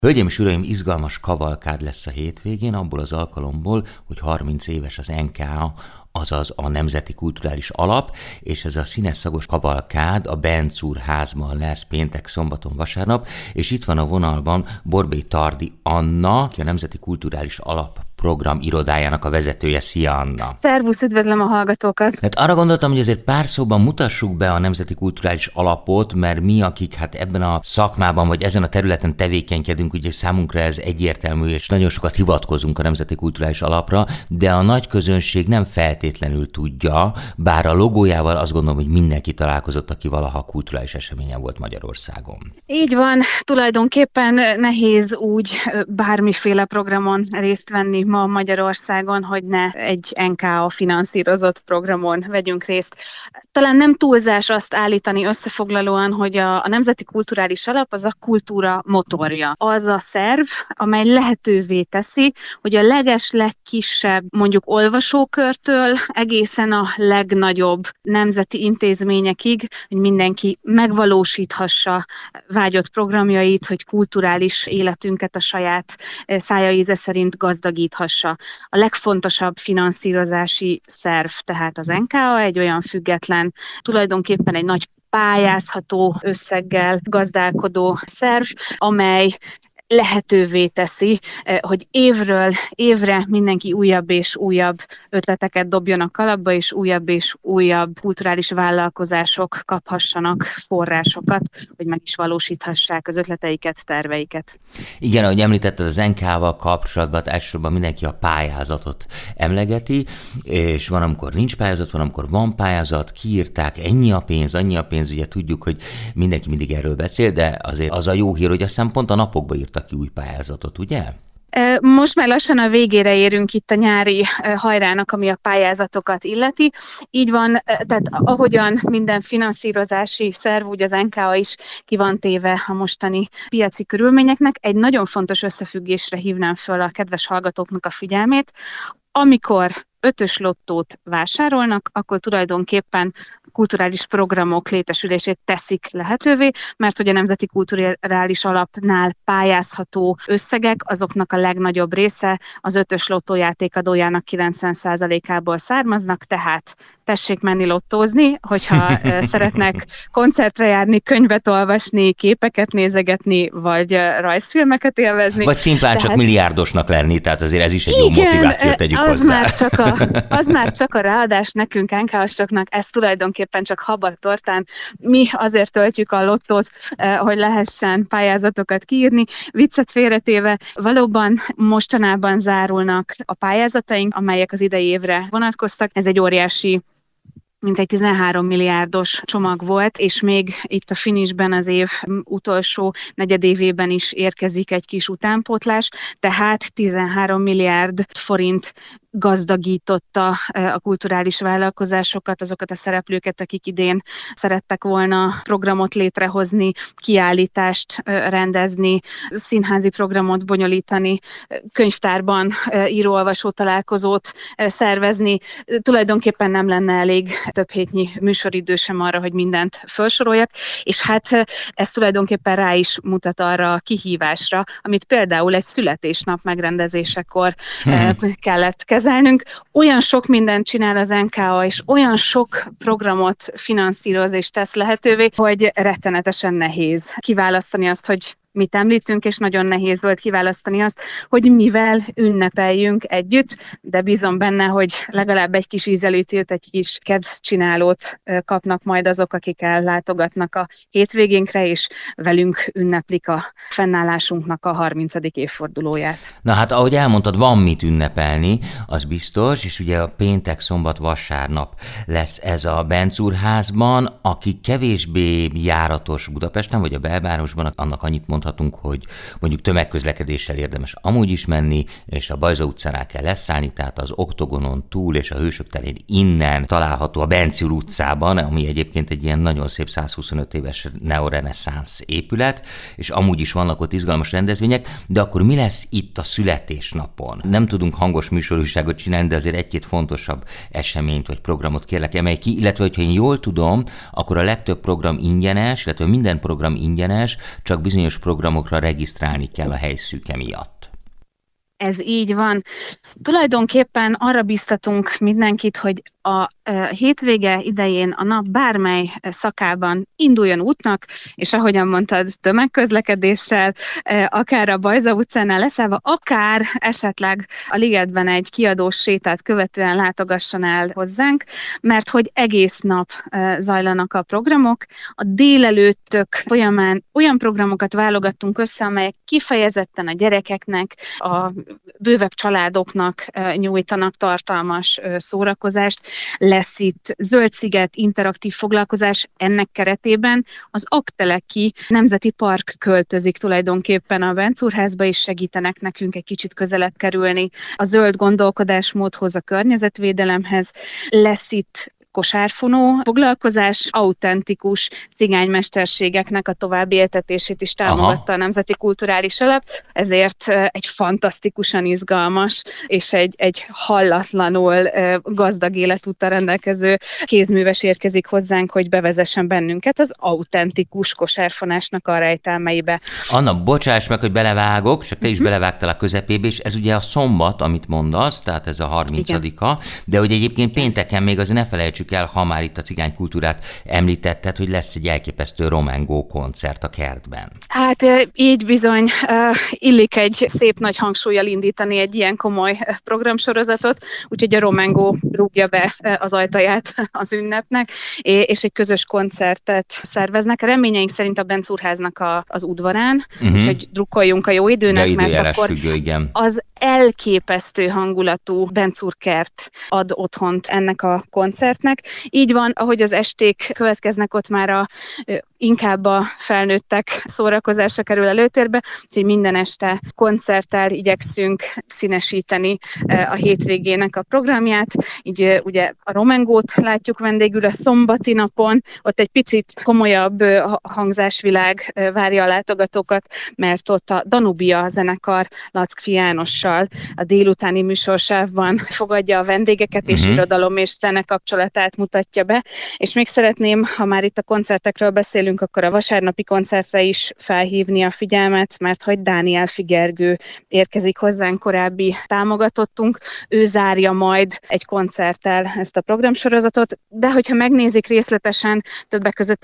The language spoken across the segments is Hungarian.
Hölgyeim és uraim, izgalmas kavalkád lesz a hétvégén, abból az alkalomból, hogy 30 éves az NKA, azaz a Nemzeti Kulturális Alap, és ez a színes szagos kavalkád a Benczúr házban lesz péntek, szombaton, vasárnap, és itt van a vonalban Borbély Tardi Anna, aki a Nemzeti Kulturális Alap program irodájának a vezetője. Szia, Anna! Szervusz, üdvözlöm a hallgatókat! Hát arra gondoltam, hogy azért pár szóban mutassuk be a Nemzeti Kulturális Alapot, mert mi, akik hát ebben a szakmában vagy ezen a területen tevékenykedünk, ugye számunkra ez egyértelmű, és nagyon sokat hivatkozunk a Nemzeti Kulturális Alapra, de a nagy közönség nem feltétlenül tudja, bár a logójával azt gondolom, hogy mindenki találkozott, aki valaha kulturális eseményen volt Magyarországon. Így van, tulajdonképpen nehéz úgy bármiféle programon részt venni ma Magyarországon, hogy ne egy NKA finanszírozott programon vegyünk részt. Talán nem túlzás azt állítani összefoglalóan, hogy a Nemzeti Kulturális Alap az a kultúra motorja. Az a szerv, amely lehetővé teszi, hogy a legkisebb, mondjuk olvasókörtől egészen a legnagyobb nemzeti intézményekig, hogy mindenki megvalósíthassa vágyott programjait, hogy kulturális életünket a saját szája íze szerint gazdagíthassa. A legfontosabb finanszírozási szerv tehát az NKA, egy olyan független, tulajdonképpen egy nagy pályázható összeggel gazdálkodó szerv, amely lehetővé teszi, hogy évről évre mindenki újabb és újabb ötleteket dobjon a kalapba, és újabb kulturális vállalkozások kaphassanak forrásokat, hogy meg is valósíthassák az ötleteiket, terveiket. Igen, ahogy említetted, az NK-val kapcsolatban elsősorban mindenki a pályázatot emlegeti, és van, amikor nincs pályázat, van, amikor van pályázat, kiírták, ennyi a pénz, ugye tudjuk, hogy mindenki mindig erről beszél, de azért az a jó hír, hogy aztán pont a napokban írtak ki új pályázatot, ugye? Most már lassan a végére érünk itt a nyári hajrának, ami a pályázatokat illeti. Így van, tehát ahogyan minden finanszírozási szerv, úgy az NKA is ki van téve a mostani piaci körülményeknek. Egy nagyon fontos összefüggésre hívnám föl a kedves hallgatóknak a figyelmét. Amikor 5-ös lottót vásárolnak, akkor tulajdonképpen kulturális programok létesülését teszik lehetővé, mert hogy a Nemzeti Kulturális Alapnál pályázható összegek, azoknak a legnagyobb része az 5-ös lottójátékadójának 90%-ából származnak, tehát tessék menni lottózni, hogyha szeretnek koncertre járni, könyvet olvasni, képeket nézegetni, vagy rajzfilmeket élvezni. Vagy szimplán csak milliárdosnak lenni, tehát azért ez is egy jó motiváció, tegyük hozzá. Az már csak a ráadás nekünk, NKA-soknak, ez tulajdonképpen csak hab a tortán. Mi azért töltjük a lottót, hogy lehessen pályázatokat kiírni. Viccet félretéve, valóban mostanában zárulnak a pályázataink, amelyek az idei évre vonatkoztak. Ez egy óriási, mintegy 13 milliárdos csomag volt, és még itt a finishben az év utolsó negyedévében is érkezik egy kis utánpótlás, tehát 13 milliárd forint gazdagította a kulturális vállalkozásokat, azokat a szereplőket, akik idén szerettek volna programot létrehozni, kiállítást rendezni, színházi programot bonyolítani, könyvtárban író-olvasó találkozót szervezni. Tulajdonképpen nem lenne elég több hétnyi műsoridő sem arra, hogy mindent felsoroljak, és hát ez tulajdonképpen rá is mutat arra a kihívásra, amit például egy születésnap megrendezésekor kellett kezelnünk. Olyan sok mindent csinál az NKA, és olyan sok programot finanszíroz és tesz lehetővé, hogy rettenetesen nehéz kiválasztani azt, hogy mit említünk, és nagyon nehéz volt kiválasztani azt, hogy mivel ünnepeljünk együtt, de bízom benne, hogy legalább egy kis ízelítőt, egy kis kedvcsinálót kapnak majd azok, akik ellátogatnak a hétvégénkre, és velünk ünneplik a fennállásunknak a 30. évfordulóját. Na hát, ahogy elmondtad, van mit ünnepelni, az biztos, és ugye a péntek, szombat, vasárnap lesz ez a Benczúr házban, aki kevésbé járatos Budapesten, vagy a belvárosban, annak annyit mondhatunk, hogy mondjuk tömegközlekedéssel érdemes amúgy is menni, és a Bajza utcánál kell leszállni, tehát az Oktogonon túl és a Hősök terén innen található a Benczúr utcában, ami egyébként egy ilyen nagyon szép 125 éves neoreneszánsz épület, és amúgy is vannak ott izgalmas rendezvények, de akkor mi lesz itt a születésnapon? Nem tudunk hangos műsorúságot csinálni, de azért egy-két fontosabb eseményt vagy programot kérlek emelj ki, illetve hogyha én jól tudom, akkor a legtöbb program ingyenes, illetve minden program ingyenes, csak bizonyos programokra regisztrálni kell a helyszűke miatt. Ez így van. Tulajdonképpen arra biztatunk mindenkit, hogy a hétvége idején a nap bármely szakában induljon útnak, és ahogyan mondtad, tömegközlekedéssel, akár a Bajza utcánál leszállva, akár esetleg a ligetben egy kiadós sétát követően látogasson el hozzánk, mert hogy egész nap zajlanak a programok. A délelőttök folyamán olyan programokat válogattunk össze, amelyek kifejezetten a gyerekeknek, a bővebb családoknak nyújtanak tartalmas szórakozást. Lesz itt Zöldsziget interaktív foglalkozás, ennek keretében az Aggteleki Nemzeti Park költözik tulajdonképpen a Bencúrházba, és segítenek nekünk egy kicsit közelebb kerülni a zöld gondolkodásmódhoz, a környezetvédelemhez. Lesz itt kosárfonó foglalkozás, autentikus cigánymesterségeknek a további éltetését is támogatta a Nemzeti Kulturális Alap, ezért egy fantasztikusan izgalmas és egy hallatlanul gazdag életúttal rendelkező kézműves érkezik hozzánk, hogy bevezessen bennünket az autentikus kosárfonásnak a rejtelmeibe. Anna, bocsáss meg, hogy belevágok, csak te is belevágtál a közepébe, és ez ugye a szombat, amit mondasz, tehát ez a 30-a, de hogy egyébként pénteken még azért ne felejtsük el, ha már itt a cigánykultúrát említetted, hogy lesz egy elképesztő Romengo koncert a kertben. Hát így bizony illik egy szép nagy hangsúllyal indítani egy ilyen komoly programsorozatot, úgyhogy a Romengo rúgja be az ajtaját az ünnepnek, és egy közös koncertet szerveznek. Reményeink szerint a Bencúrháznak az udvarán, úgyhogy drukkoljunk a jó időnek, mert akkor függő, igen. Az elképesztő hangulatú Bencúrkert ad otthont ennek a koncertnek. Így van, ahogy az esték következnek, ott már inkább a felnőttek szórakozása kerül előtérbe, úgyhogy minden este koncerttel igyekszünk színesíteni a hétvégének a programját. Így ugye a Romengót látjuk vendégül a szombati napon, ott egy picit komolyabb hangzásvilág várja a látogatókat, mert ott a Danubia zenekar Lackfi Jánossal a délutáni műsorsávban fogadja a vendégeket, és irodalom és zene kapcsolatát mutatja be. És még szeretném, ha már itt a koncertekről beszélünk, akkor a vasárnapi koncertre is felhívni a figyelmet, mert hogy Dániel Figergő érkezik hozzánk, korábbi támogatottunk, ő zárja majd egy koncerttel ezt a programsorozatot, de hogyha megnézik részletesen többek között a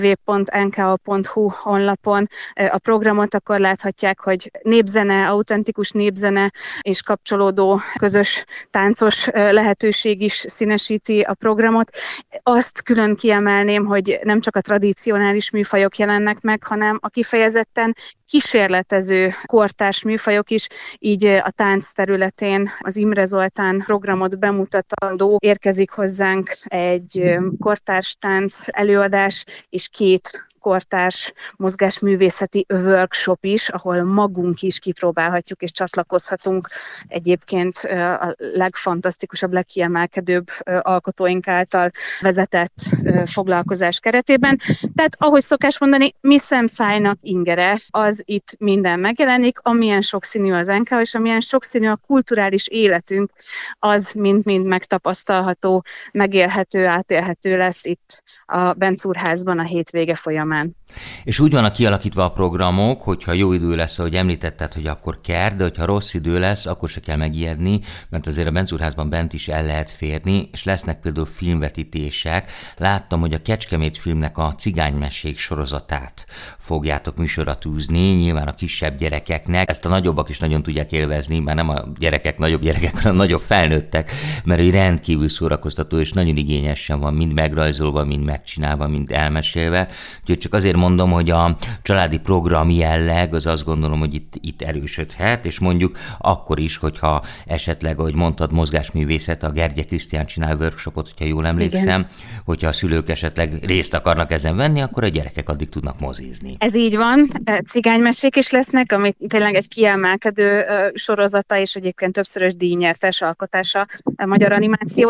www.nka.hu honlapon a programot, akkor láthatják, hogy népzene, autentikus népzene és kapcsolódó közös táncos lehetőség is színesíti a programot. Azt külön kiemelném, hogy nem csak a tradicionális műfajok jelennek meg, hanem a kifejezetten kísérletező kortárs műfajok is, így a tánc területén az Imre Zoltán programot bemutatandó érkezik hozzánk egy kortárs tánc előadás és 2 kortárs mozgásművészeti workshop is, ahol magunk is kipróbálhatjuk és csatlakozhatunk egyébként a legfantasztikusabb, legkiemelkedőbb alkotóink által vezetett foglalkozás keretében. Tehát ahogy szokás mondani, mi szemszájnak ingere, az itt minden megjelenik, amilyen sokszínű az NK, és amilyen sokszínű a kulturális életünk, az mind-mind megtapasztalható, megélhető, átélhető lesz itt a Bencúrházban a hétvége folyamán. És úgy vannak kialakítva a programok, hogyha jó idő lesz, ahogy említetted, hogy akkor kert, de hogyha rossz idő lesz, akkor se kell megijedni, mert azért a Bencúrházban bent is el lehet férni, és lesznek például filmvetítések. Láttam, hogy a Kecskemét filmnek a Cigánymesék sorozatát fogjátok műsorra tűzni, nyilván a kisebb gyerekeknek. Ezt a nagyobbak is nagyon tudják élvezni, már nem a gyerekek, nagyobb gyerekek, hanem nagyobb felnőttek, mert ő rendkívül szórakoztató, és nagyon igényesen van, mind megrajzolva, mind megcsinálva, mind elmesélve. Úgyhogy csak azért mondom, hogy a családi program jelleg, az azt gondolom, hogy itt erősödhet, és mondjuk akkor is, hogyha esetleg, ahogy mondtad, mozgásművészet, a Gergye Krisztián csinál workshopot, hogyha jól emlékszem, igen, hogyha a szülők esetleg részt akarnak ezen venni, akkor a gyerekek addig tudnak mozizni. Ez így van, cigánymesék is lesznek, ami tényleg egy kiemelkedő sorozata, és egyébként többszörös díjnyertes alkotása a magyar animációnak.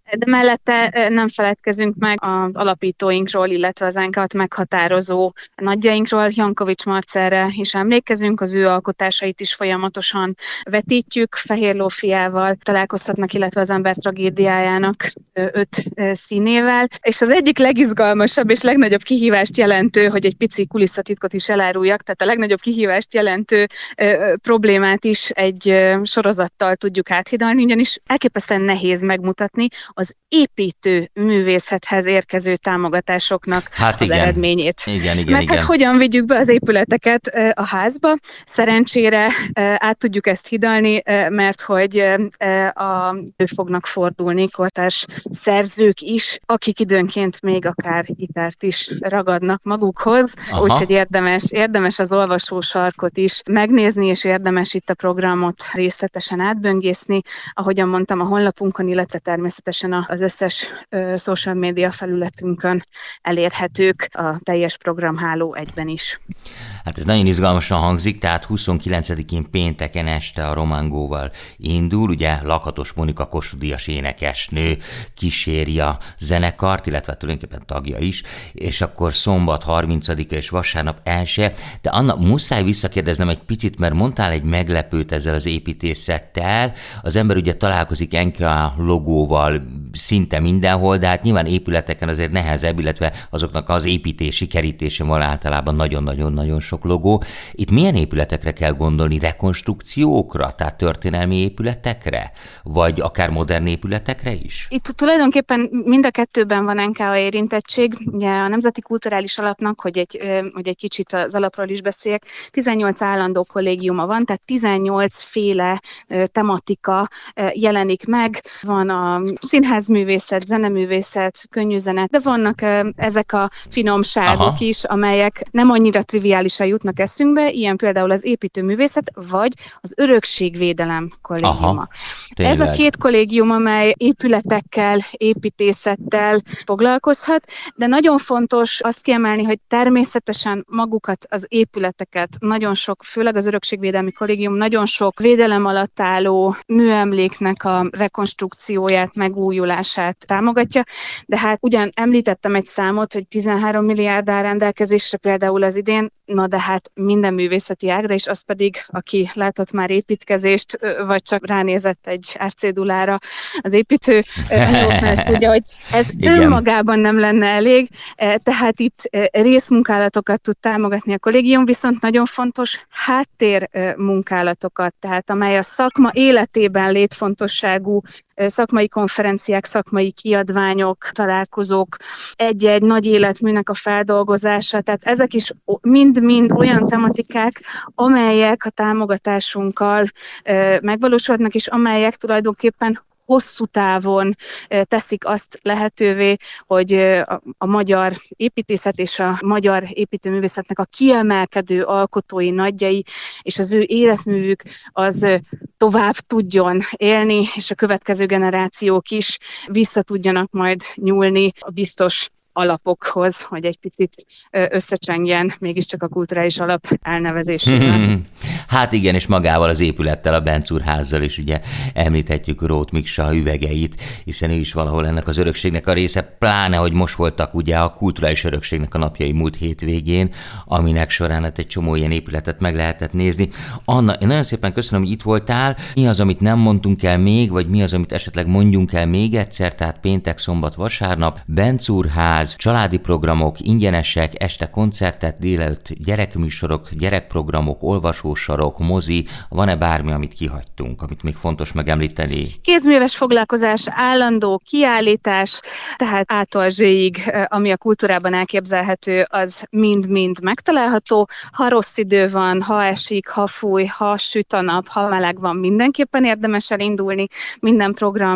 De mellette nem feledkezünk meg az alapítóinkról, illetve az NK-t meghatározó nagyjainkról. Jankovics Marcelre is emlékezünk, az ő alkotásait is folyamatosan vetítjük. Fehér Lófiával találkozhatnak, illetve az ember tragédiájának 5 színével. És az egyik legizgalmasabb és legnagyobb kihívást jelentő, hogy egy pici kulisszatitkot is eláruljak, tehát a legnagyobb kihívást jelentő problémát is egy sorozattal tudjuk áthidalni, ugyanis elképesztően nehéz megmutatni az építő művészethez érkező támogatásoknak az eredményét. Mert hát hogyan vigyük be az épületeket a házba? Szerencsére át tudjuk ezt hidalni, mert hogy elő fognak fordulni kortárs szerzők is, akik időnként még akár italt is ragadnak magukhoz, úgyhogy érdemes az olvasósarkot is megnézni, és érdemes itt a programot részletesen átböngészni. Ahogyan mondtam, a honlapunkon, illetve természetesen az összes social media felületünkön elérhetők, a teljes programháló egyben is. Hát ez nagyon izgalmasan hangzik, tehát 29-én pénteken este a Romangóval indul, ugye Lakatos Monika Kossuth-díjas énekesnő kíséri a zenekart, illetve tulajdonképpen tagja is, és akkor szombat 30-a és vasárnap 1. De Anna, muszáj visszakérdeznem egy picit, mert mondtál egy meglepőt ezzel az építészettel. Az ember ugye találkozik NK logóval szinte mindenhol, de hát nyilván épületeken azért nehezebb, illetve azoknak az építési kerítése van általában nagyon-nagyon-nagyon sok logó. Itt milyen épületekre kell gondolni? Rekonstrukciókra, tehát történelmi épületekre? Vagy akár modern épületekre is? Itt tulajdonképpen mind a kettőben van NKA érintettség. Ugye a Nemzeti Kulturális Alapnak, hogy egy kicsit az alapról is beszéljek, 18 állandó kollégiuma van, tehát 18 féle tematika jelenik meg. Van a színházművészet, zeneművészet, könnyűzene, de vannak ezek a finomságok is, amelyek nem annyira triviálisan jutnak eszünkbe, ilyen például az építőművészet, vagy az örökségvédelem kollégiuma. Ez a 2 kollégium, amely épületekkel, építészettel foglalkozhat, de nagyon fontos azt kiemelni, hogy természetesen magukat, az épületeket nagyon sok, főleg az örökségvédelmi kollégium nagyon sok védelem alatt álló műemléknek a rekonstrukcióját, megújulását támogatja, de hát ugyan említettem egy számot, hogy 13 milliárd áll rendelkezésre például az idén, na de hát minden művészeti ágra, és az pedig, aki látott már építkezést, vagy csak ránézett egy árcédulára az építő anyagoknál, ezt tudja, hogy ez önmagában nem lenne elég, tehát itt részmunkálatokat tud támogatni a kollégium, viszont nagyon fontos háttérmunkálatokat, tehát amely a szakma életében létfontosságú szakmai konferenciák, szakmai kiadványok, találkozók, egy-egy nagy életműnek a feldolgozása, tehát ezek is mind-mind olyan tematikák, amelyek a támogatásunkkal megvalósulnak, és amelyek tulajdonképpen hosszú távon teszik azt lehetővé, hogy a magyar építészet és a magyar építőművészetnek a kiemelkedő alkotói, nagyjai és az ő életművük az tovább tudjon élni, és a következő generációk is vissza tudjanak majd nyúlni a biztos alapokhoz, hogy egy picit összecsengjen mégiscsak a kulturális alap elnevezésével. Hát igen, és magával az épülettel, a Bencúrházzal is ugye említhetjük Róth Miksa üvegeit, hiszen ő is valahol ennek az örökségnek a része, pláne, hogy most voltak ugye a kulturális örökségnek a napjai múlt hétvégén, aminek során egy csomó ilyen épületet meg lehetett nézni. Anna, én nagyon szépen köszönöm, hogy itt voltál. Mi az, amit nem mondtunk el még, vagy mi az, amit esetleg mondjunk el még egyszer, tehát péntek, szombat, vasárnap, Bencúrház, családi programok, ingyenesek, este koncertek, délelőtt gyerekműsorok, gyerekprogramok, olvasósarok, mozi, van-e bármi, amit kihagytunk, amit még fontos megemlíteni? Kézműves foglalkozás, állandó kiállítás, tehát A-tól Z-ig, ami a kultúrában elképzelhető, az mind-mind megtalálható. Ha rossz idő van, ha esik, ha fúj, ha süt a nap, ha meleg van, mindenképpen érdemes elindulni. Minden program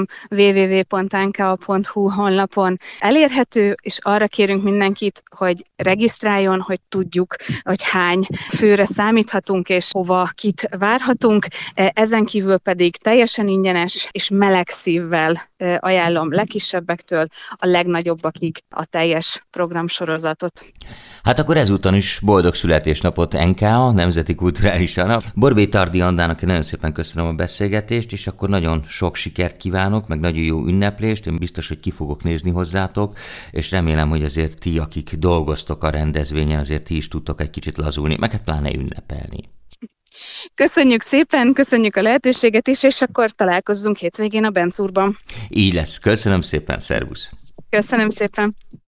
www.nka.hu honlapon elérhető, és arra kérünk mindenkit, hogy regisztráljon, hogy tudjuk, hogy hány főre számíthatunk, és hova hova kit várhatunk. Ezen kívül pedig teljesen ingyenes és meleg szívvel ajánlom legkisebbektől a legnagyobbakig a teljes programsorozatot. Hát akkor ezúton is boldog születésnapot NKA, Nemzeti Kulturális Nap. Borbély Tardi Annának nagyon szépen köszönöm a beszélgetést, és akkor nagyon sok sikert kívánok, meg nagyon jó ünneplést. Én biztos, hogy ki fogok nézni hozzátok, és remélem, hogy azért ti, akik dolgoztok a rendezvényen, azért ti is tudtok egy kicsit lazulni, meg hát pláne ünnepelni. Köszönjük szépen, köszönjük a lehetőséget is, és akkor találkozzunk hétvégén a Bencúrban. Így lesz. Köszönöm szépen, szervusz! Köszönöm szépen!